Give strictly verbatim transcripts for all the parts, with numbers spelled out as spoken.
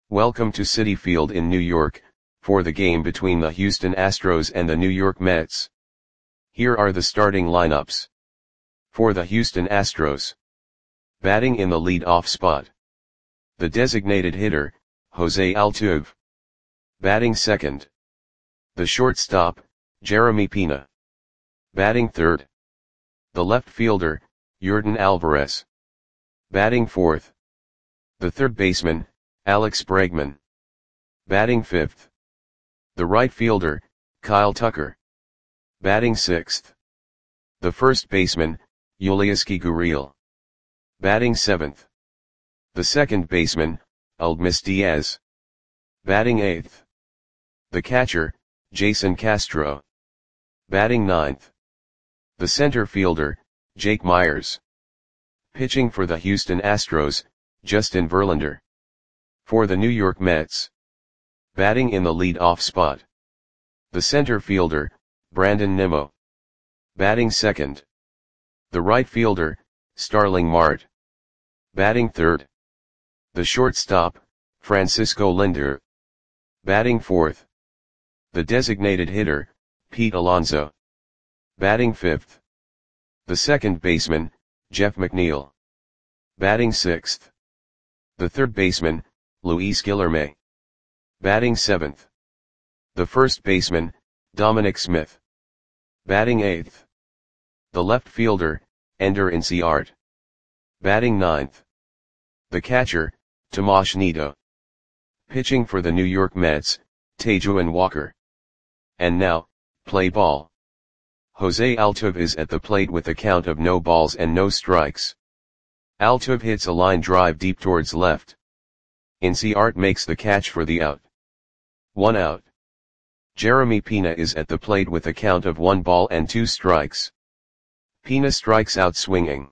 Welcome to Citi Field in New York, for the game between the Houston Astros and the New York Mets. Here are the starting lineups. For the Houston Astros. Batting in the lead-off spot. The designated hitter, Jose Altuve. Batting second. The shortstop, Jeremy Pena. Batting third. The left fielder, Yordan Alvarez. Batting fourth. The third baseman, Alex Bregman. Batting fifth. The right fielder, Kyle Tucker. Batting sixth. The first baseman, Yulieski Gurriel. Batting seventh. The second baseman, Aledmys Diaz. Batting eighth. The catcher, Jason Castro. Batting ninth. The center fielder, Jake Meyers. Pitching for the Houston Astros, Justin Verlander. For the New York Mets. Batting in the lead-off spot. The center fielder, Brandon Nimmo. Batting second. The right fielder, Starling Marte. Batting third. The shortstop, Francisco Lindor. Batting fourth. The designated hitter, Pete Alonso. Batting fifth. The second baseman, Jeff McNeil. Batting sixth. The third baseman, Luis Guillorme. Batting seventh. The first baseman, Dominic Smith. Batting eighth. The left fielder, Ender Inciarte. Batting ninth. The catcher, Tomas Nido. Pitching for the New York Mets, Taijuan Walker. And now, play ball. Jose Altuve is at the plate with a count of no balls and no strikes. Altuve hits a line drive deep towards left. Inciarte makes the catch for the out. One out. Jeremy Pena is at the plate with a count of one ball and two strikes. Pena strikes out swinging.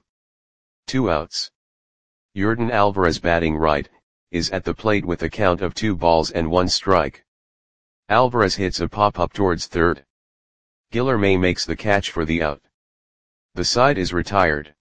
Two outs. Yordan Alvarez, batting right, is at the plate with a count of two balls and one strike. Alvarez hits a pop-up towards third. Guillorme makes the catch for the out. The side is retired.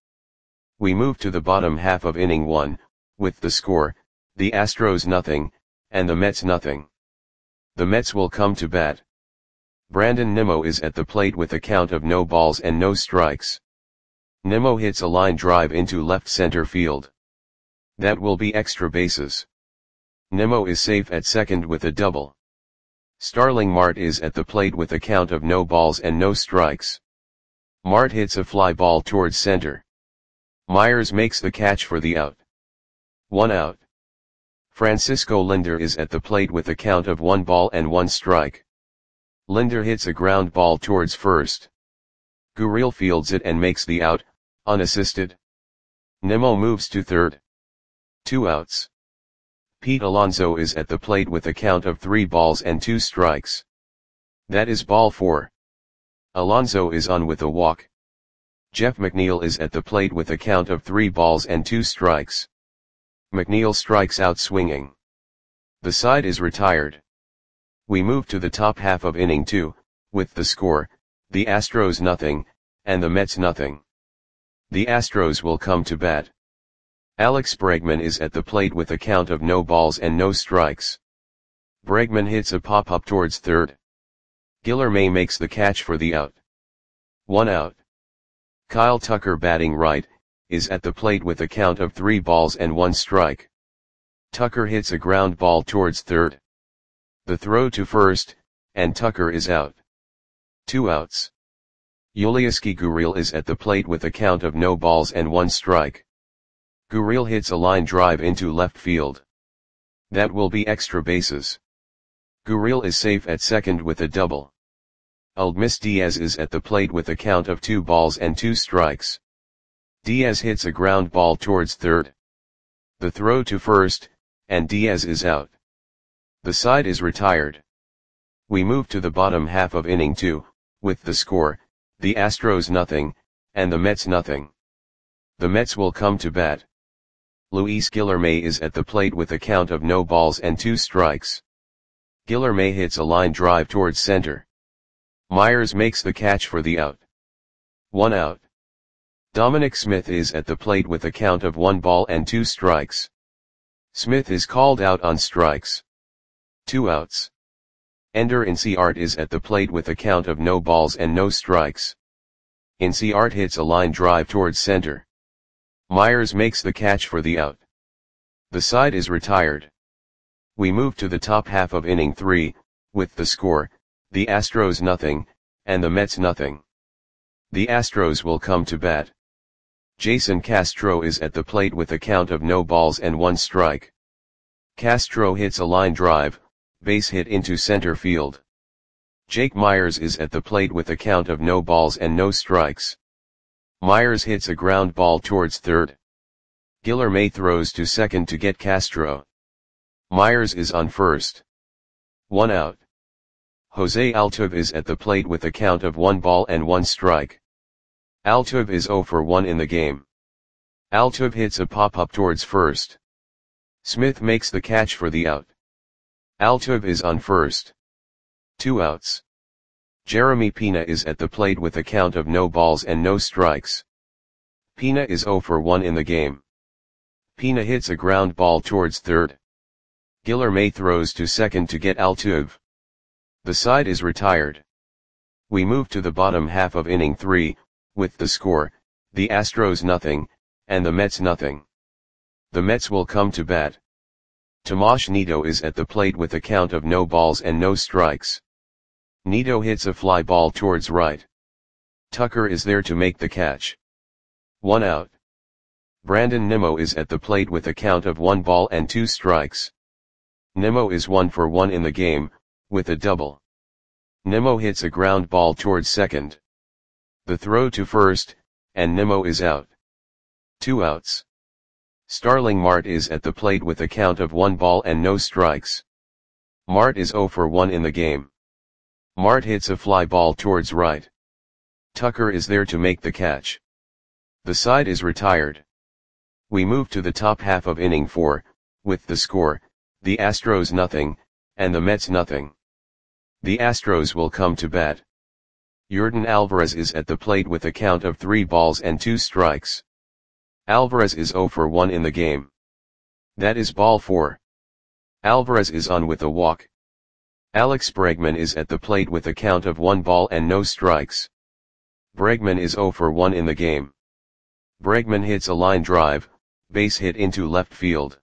We move to the bottom half of inning one, with the score, the Astros nothing, and the Mets nothing. The Mets will come to bat. Brandon Nimmo is at the plate with a count of no balls and no strikes. Nimmo hits a line drive into left center field. That will be extra bases. Nimmo is safe at second with a double. Starling Marte is at the plate with a count of no balls and no strikes. Marte hits a fly ball towards center. Meyers makes the catch for the out. One out. Francisco Lindor is at the plate with a count of one ball and one strike. Lindor hits a ground ball towards first. Gurriel fields it and makes the out, unassisted. Nimmo moves to third. Two outs. Pete Alonso is at the plate with a count of three balls and two strikes. That is ball four. Alonso is on with a walk. Jeff McNeil is at the plate with a count of three balls and two strikes. McNeil strikes out swinging. The side is retired. We move to the top half of inning two, with the score, the Astros nothing, and the Mets nothing. The Astros will come to bat. Alex Bregman is at the plate with a count of no balls and no strikes. Bregman hits a pop-up towards third. Guillorme makes the catch for the out. One out. Kyle Tucker, batting right, is at the plate with a count of three balls and one strike. Tucker hits a ground ball towards third. The throw to first, and Tucker is out. Two outs. Yulieski Gurriel is at the plate with a count of no balls and one strike. Gurriel hits a line drive into left field. That will be extra bases. Gurriel is safe at second with a double. Aledmys Diaz is at the plate with a count of two balls and two strikes. Diaz hits a ground ball towards third. The throw to first, and Diaz is out. The side is retired. We move to the bottom half of inning two, with the score, the Astros nothing, and the Mets nothing. The Mets will come to bat. Luis Guillorme is at the plate with a count of no balls and two strikes. Guillorme hits a line drive towards center. Meyers makes the catch for the out. One out. Dominic Smith is at the plate with a count of one ball and two strikes. Smith is called out on strikes. Two outs. Ender Inciarte is at the plate with a count of no balls and no strikes. Inciarte hits a line drive towards center. Myers makes the catch for the out. The side is retired. We move to the top half of inning three, with the score, the Astros nothing, and the Mets nothing. The Astros will come to bat. Jason Castro is at the plate with a count of no balls and one strike. Castro hits a line drive, base hit into center field. Jake Myers is at the plate with a count of no balls and no strikes. Myers hits a ground ball towards third. Guillerme throws to second to get Castro. Myers is on first. One out. Jose Altuve is at the plate with a count of one ball and one strike. Altuve is oh for one in the game. Altuve hits a pop-up towards first. Smith makes the catch for the out. Altuve is on first. Two outs. Jeremy Pena is at the plate with a count of no balls and no strikes. Pena is oh for one in the game. Pena hits a ground ball towards third. Guillerme throws to second to get Altuve. The side is retired. We move to the bottom half of inning three, with the score, the Astros nothing, and the Mets nothing. The Mets will come to bat. Tomas Nido is at the plate with a count of no balls and no strikes. Nido hits a fly ball towards right. Tucker is there to make the catch. One out. Brandon Nimmo is at the plate with a count of one ball and two strikes. Nimmo is one for one in the game, with a double. Nimmo hits a ground ball towards second. The throw to first, and Nimmo is out. Two outs. Starling Marte is at the plate with a count of one ball and no strikes. Marte is oh for one in the game. Marte hits a fly ball towards right. Tucker is there to make the catch. The side is retired. We move to the top half of inning four, with the score, the Astros nothing, and the Mets nothing. The Astros will come to bat. Yordan Alvarez is at the plate with a count of three balls and two strikes. Alvarez is oh for one in the game. That is ball four. Alvarez is on with a walk. Alex Bregman is at the plate with a count of one ball and no strikes. Bregman is oh for one in the game. Bregman hits a line drive, base hit into left field.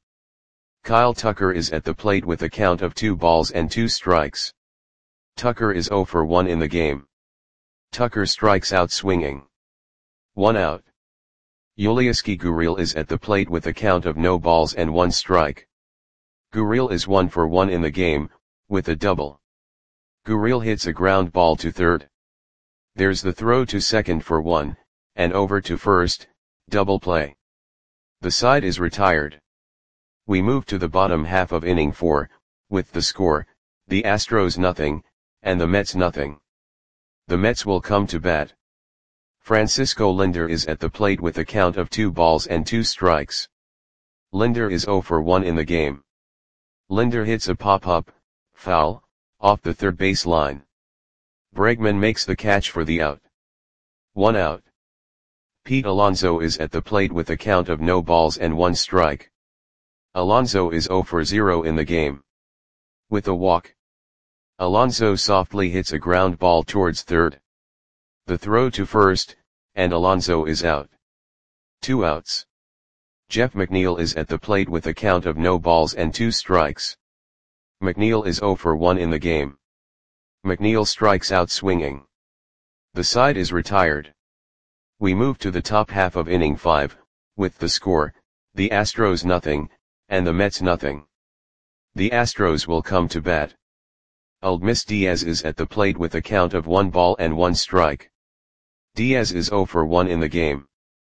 Kyle Tucker is at the plate with a count of two balls and two strikes. Tucker is oh for one in the game. Tucker strikes out swinging. One out. Yulieski Gurriel is at the plate with a count of no balls and one strike. Gurriel is one for one in the game, with a double. Gurriel hits a ground ball to third. There's the throw to second for one, and over to first, double play. The side is retired. We move to the bottom half of inning four, with the score, the Astros nothing, and the Mets nothing. The Mets will come to bat. Francisco Lindor is at the plate with a count of two balls and two strikes. Lindor is oh for one in the game. Lindor hits a pop-up, foul, off the third base line. Bregman makes the catch for the out. One out. Pete Alonso is at the plate with a count of no balls and one strike. Alonso is oh for zero in the game. With a walk. Alonso softly hits a ground ball towards third. The throw to first, and Alonso is out. Two outs. Jeff McNeil is at the plate with a count of no balls and two strikes. McNeil is oh for one in the game. McNeil strikes out swinging. The side is retired. We move to the top half of inning five, with the score, the Astros nothing, and the Mets nothing. The Astros will come to bat. Aledmys Diaz is at the plate with a count of one ball and one strike. Diaz is oh for one in the game.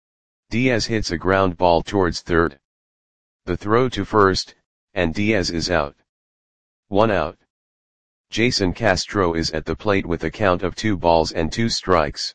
Diaz hits a ground ball towards third. The throw to first, and Diaz is out. One out. Jason Castro is at the plate with a count of two balls and two strikes.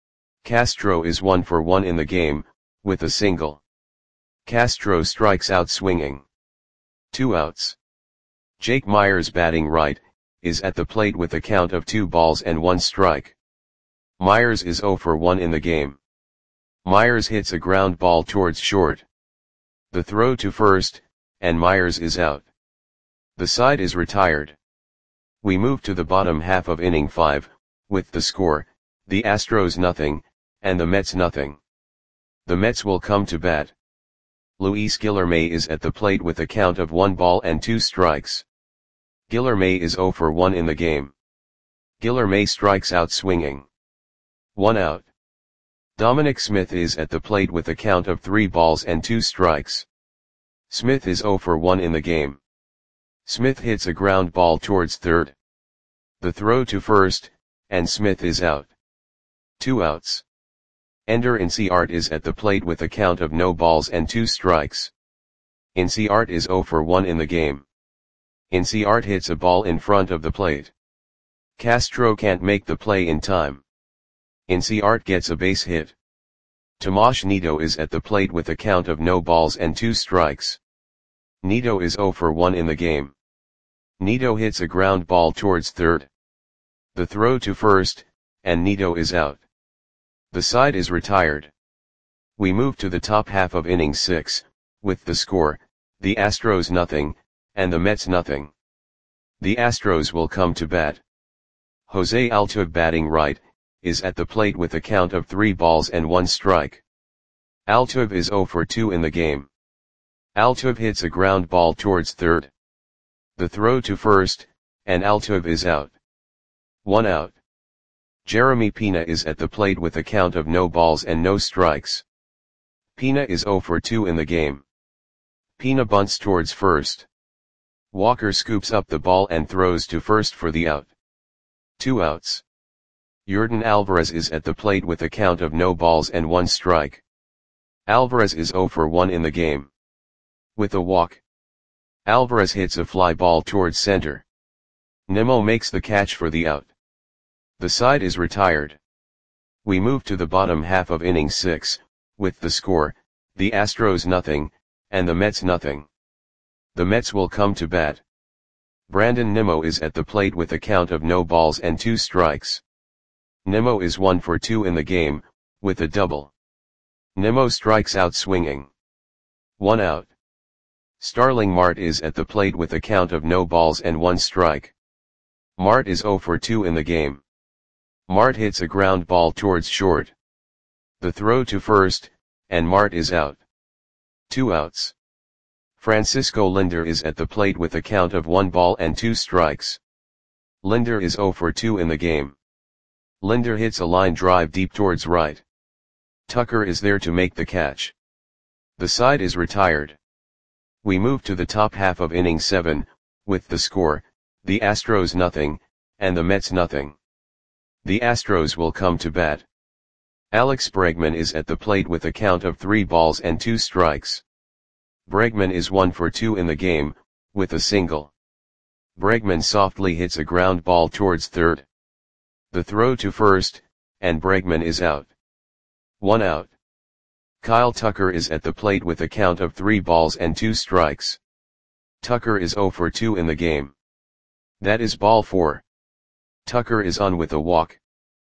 Castro is one for one in the game, with a single. Castro strikes out swinging. Two outs. Jake Myers, batting right, is at the plate with a count of two balls and one strike. Myers is oh for one in the game. Myers hits a ground ball towards short. The throw to first, and Myers is out. The side is retired. We move to the bottom half of inning five, with the score, the Astros nothing, and the Mets nothing. The Mets will come to bat. Luis Guillorme is at the plate with a count of one ball and two strikes. Guillorme is zero for one in the game. Guillorme strikes out swinging. One out. Dominic Smith is at the plate with a count of three balls and two strikes. Smith is zero for one in the game. Smith hits a ground ball towards third. The throw to first, and Smith is out. Two outs. Ender Inciarte is at the plate with a count of no balls and two strikes. Inciarte is zero for one in the game. Inciarte hits a ball in front of the plate. Castro can't make the play in time. Inciarte gets a base hit. Tomas Nido is at the plate with a count of no balls and two strikes. Nido is zero for one in the game. Nido hits a ground ball towards third. The throw to first, and Nido is out. The side is retired. We move to the top half of inning six, with the score, the Astros nothing, and the Mets nothing. The Astros will come to bat. Jose Altuve, batting right, is at the plate with a count of three balls and one strike. Altuve is zero for two in the game. Altuve hits a ground ball towards third. The throw to first, and Altuve is out. One out. Jeremy Pena is at the plate with a count of no balls and no strikes. Pena is zero for two in the game. Pena bunts towards first. Walker scoops up the ball and throws to first for the out. Two outs. Yordan Alvarez is at the plate with a count of no balls and one strike. Alvarez is zero for one in the game. With a walk, Alvarez hits a fly ball towards center. Nimmo makes the catch for the out. The side is retired. We move to the bottom half of inning six, with the score, the Astros nothing, and the Mets nothing. The Mets will come to bat. Brandon Nimmo is at the plate with a count of no balls and two strikes. Nimmo is one for two in the game, with a double. Nimmo strikes out swinging. One out. Starling Marte is at the plate with a count of no balls and one strike. Marte is zero for two in the game. Marte hits a ground ball towards short. The throw to first, and Marte is out. Two outs. Francisco Lindor is at the plate with a count of one ball and two strikes. Lindor is zero for two in the game. Lindor hits a line drive deep towards right. Tucker is there to make the catch. The side is retired. We move to the top half of inning seven, with the score, the Astros nothing, and the Mets nothing. The Astros will come to bat. Alex Bregman is at the plate with a count of three balls and two strikes. Bregman is one for two in the game, with a single. Bregman softly hits a ground ball towards third. The throw to first, and Bregman is out. One out. Kyle Tucker is at the plate with a count of three balls and two strikes. Tucker is zero for two in the game. That is ball four. Tucker is on with a walk.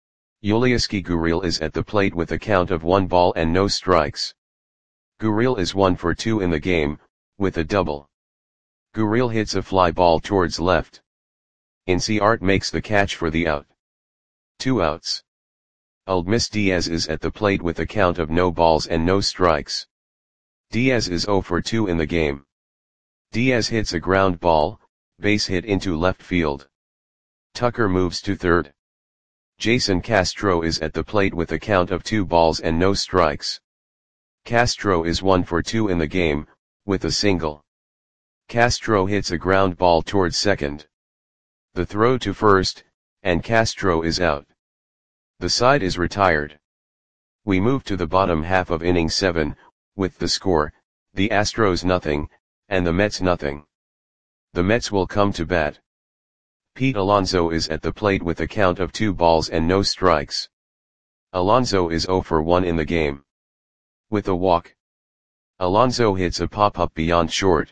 Yulieski Gurriel is at the plate with a count of one ball and no strikes. Gurriel is one for two in the game, with a double. Gurriel hits a fly ball towards left. Inciarte makes the catch for the out. Two outs. Aledmys Diaz is at the plate with a count of no balls and no strikes. Diaz is zero for two in the game. Diaz hits a ground ball, base hit into left field. Tucker moves to third. Jason Castro is at the plate with a count of two balls and no strikes. Castro is one for two in the game, with a single. Castro hits a ground ball towards second. The throw to first, and Castro is out. The side is retired. We move to the bottom half of inning seven, with the score, the Astros nothing, and the Mets nothing. The Mets will come to bat. Pete Alonso is at the plate with a count of two balls and no strikes. Alonso is zero for one in the game. With a walk, Alonso hits a pop-up beyond short.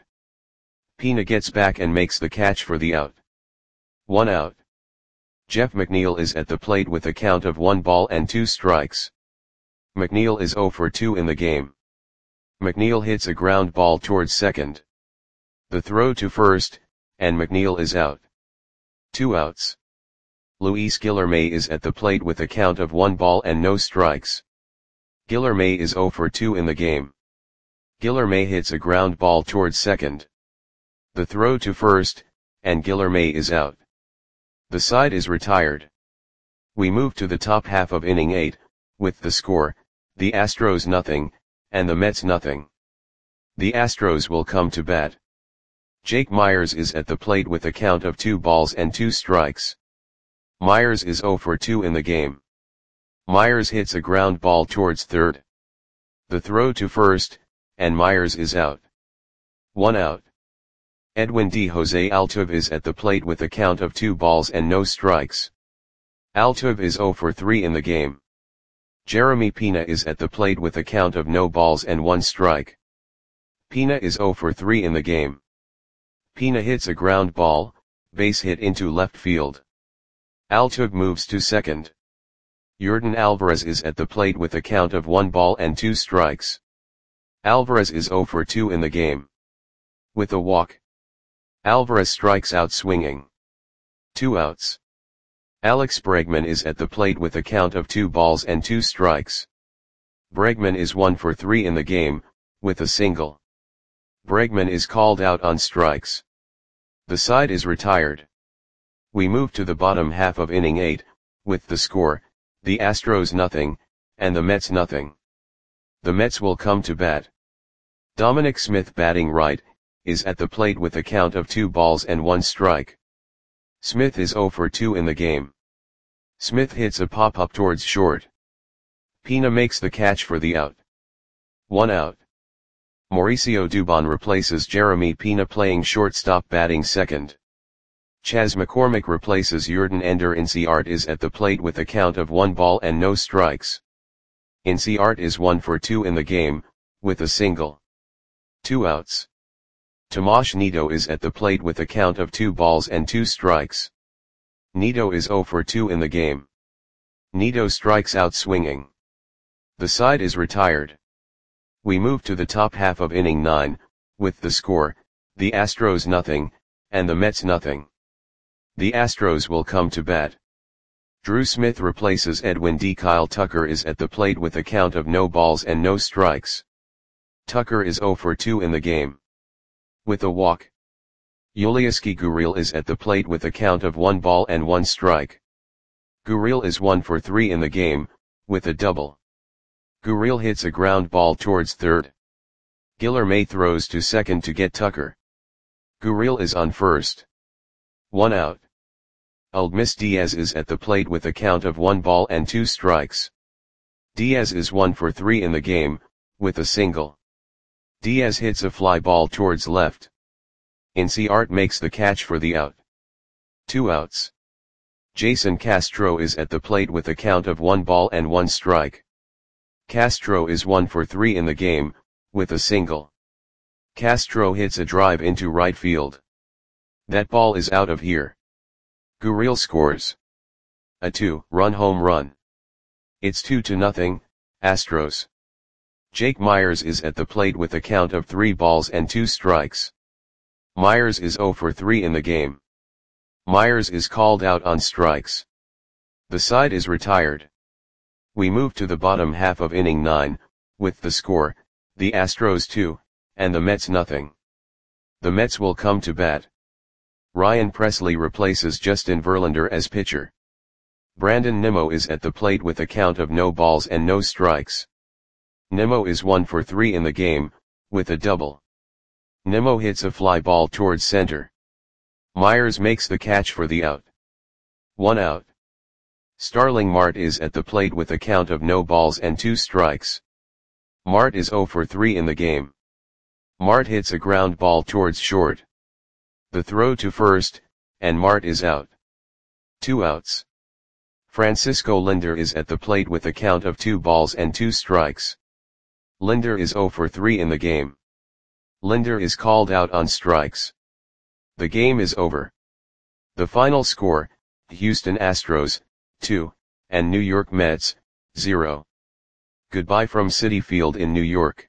Pena gets back and makes the catch for the out. One out. Jeff McNeil is at the plate with a count of one ball and two strikes. McNeil is zero for two in the game. McNeil hits a ground ball towards second. The throw to first, and McNeil is out. Two outs. Luis Guilherme is at the plate with a count of one ball and no strikes. Guilherme is zero for two in the game. Guilherme hits a ground ball towards second. The throw to first, and Guilherme is out. The side is retired. We move to the top half of inning eight, with the score, the Astros nothing, and the Mets nothing. The Astros will come to bat. Jake Meyers is at the plate with a count of two balls and two strikes. Meyers is zero for two in the game. Meyers hits a ground ball towards third. The throw to first, and Meyers is out. One out. Edwin D. Jose Altuve is at the plate with a count of two balls and no strikes. Altuve is zero for three in the game. Jeremy Pena is at the plate with a count of no balls and one strike. Pena is zero for three in the game. Pena hits a ground ball, base hit into left field. Altuve moves to second. Yordan Alvarez is at the plate with a count of one ball and two strikes. Alvarez is zero for two in the game. With a walk, Alvarez strikes out swinging. Two outs. Alex Bregman is at the plate with a count of two balls and two strikes. Bregman is one for three in the game, with a single. Bregman is called out on strikes. The side is retired. We move to the bottom half of inning eight, with the score, the Astros nothing, and the Mets nothing. The Mets will come to bat. Dominic Smith batting right, is at the plate with a count of two balls and one strike. Smith is zero for two in the game. Smith hits a pop-up towards short. Pena makes the catch for the out. One out. Mauricio Dubon replaces Jeremy Pena playing shortstop batting second. Chas McCormick replaces Yordan Ender. Inciarte is at the plate with a count of one ball and no strikes. Inciarte is one for two in the game, with a single. Two outs. Tomas Nido is at the plate with a count of two balls and two strikes. Nido is zero for two in the game. Nido strikes out swinging. The side is retired. We move to the top half of inning nine, with the score, the Astros nothing, and the Mets nothing. The Astros will come to bat. Drew Smith replaces Edwin D. Kyle Tucker is at the plate with a count of no balls and no strikes. Tucker is zero for two in the game. With a walk, Yulieski Gurriel is at the plate with a count of one ball and one strike. Gurriel is one for three in the game, with a double. Gurriel hits a ground ball towards third. Guilherme throws to second to get Tucker. Gurriel is on first. One out. Aledmys Diaz is at the plate with a count of one ball and two strikes. Diaz is one for three in the game, with a single. Diaz hits a fly ball towards left. Inciarte makes the catch for the out. Two outs. Jason Castro is at the plate with a count of one ball and one strike. Castro is one for three in the game, with a single. Castro hits a drive into right field. That ball is out of here. Gurriel scores a two-run home run. It's two to nothing, Astros. Jake Meyers is at the plate with a count of three balls and two strikes. Meyers is zero for three in the game. Meyers is called out on strikes. The side is retired. We move to the bottom half of inning nine, with the score, the Astros two, and the Mets nothing. The Mets will come to bat. Ryan Presley replaces Justin Verlander as pitcher. Brandon Nimmo is at the plate with a count of no balls and no strikes. Nimmo is one for three in the game, with a double. Nimmo hits a fly ball towards center. Meyers makes the catch for the out. One out. Starling Marte is at the plate with a count of no balls and two strikes. Marte is zero for three in the game. Marte hits a ground ball towards short. The throw to first, and Marte is out. Two outs. Francisco Lindor is at the plate with a count of two balls and two strikes. Lindor is zero for three in the game. Lindor is called out on strikes. The game is over. The final score, Houston Astros, two, and New York Mets, zero. Goodbye from Citi Field in New York.